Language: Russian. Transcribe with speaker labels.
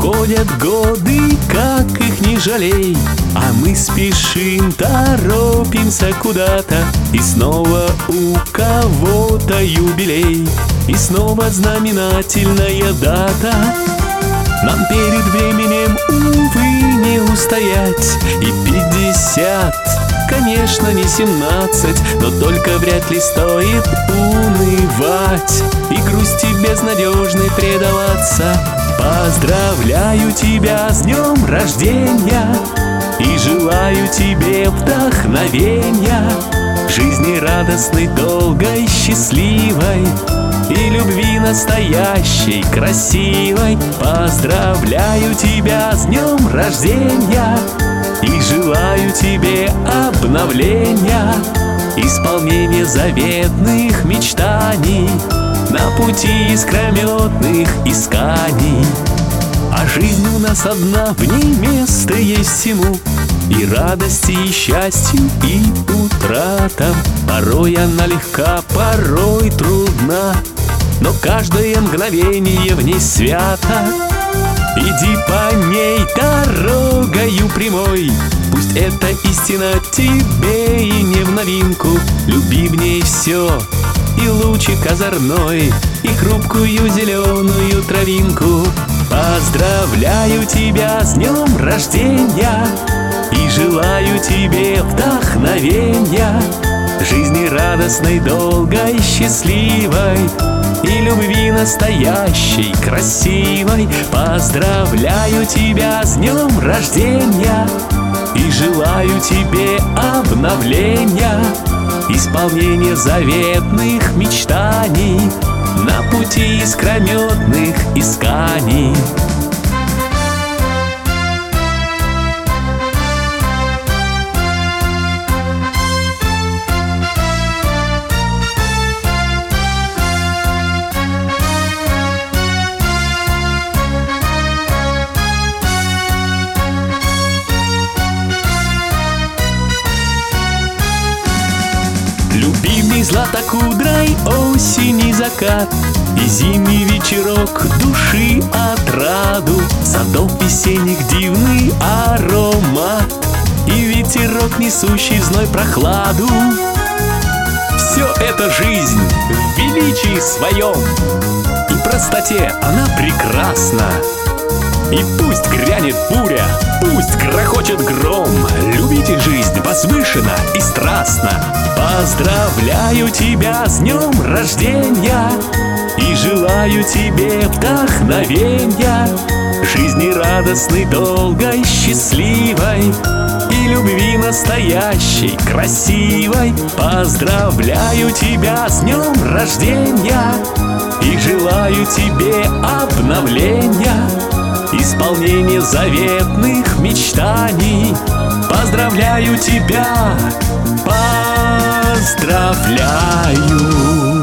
Speaker 1: Уходят годы, как их не жалей, а мы спешим, торопимся куда-то. И снова у кого-то юбилей, и снова знаменательная дата. Нам перед временем, увы, не устоять. И 50, конечно, не 17, но только вряд ли стоит унывать и грусти безнадежной предаваться. Поздравляю тебя с днем рождения и желаю тебе вдохновения, жизни радостной, долгой, счастливой и любви настоящей, красивой. Поздравляю тебя с днем рождения и желаю тебе обновления, исполнения заветных мечтаний на пути искрометных исканий. А жизнь у нас одна, в ней место есть всему, и радости, и счастью, и утратам. Порой она легка, порой трудна, но каждое мгновение в ней свято. Иди по ней дорогою прямой, пусть эта истина тебе и не в новинку. Люби в ней все, и лучик озорной, и хрупкую зеленую травинку. Поздравляю тебя с днем рождения и желаю тебе вдохновения, жизни радостной, долгой, счастливой и любви настоящей, красивой. Поздравляю тебя с днем рождения и желаю тебе обновления, исполнения заветных мечтаний на пути искрометных исканий. Любимый златокудрой осени закат и зимний вечерок души отраду, садов весенних дивный аромат и ветерок, несущий в зной прохладу. Все это жизнь в величии своем, и простоте она прекрасна. И пусть грянет буря, пусть грохочет гром, любите жизнь возвышенно и страстно. Поздравляю тебя с днем рождения и желаю тебе вдохновения, жизни радостной, долгой, счастливой и любви настоящей, красивой. Поздравляю тебя с днем рождения и желаю тебе обновления, исполнение заветных мечтаний. Поздравляю тебя, поздравляю.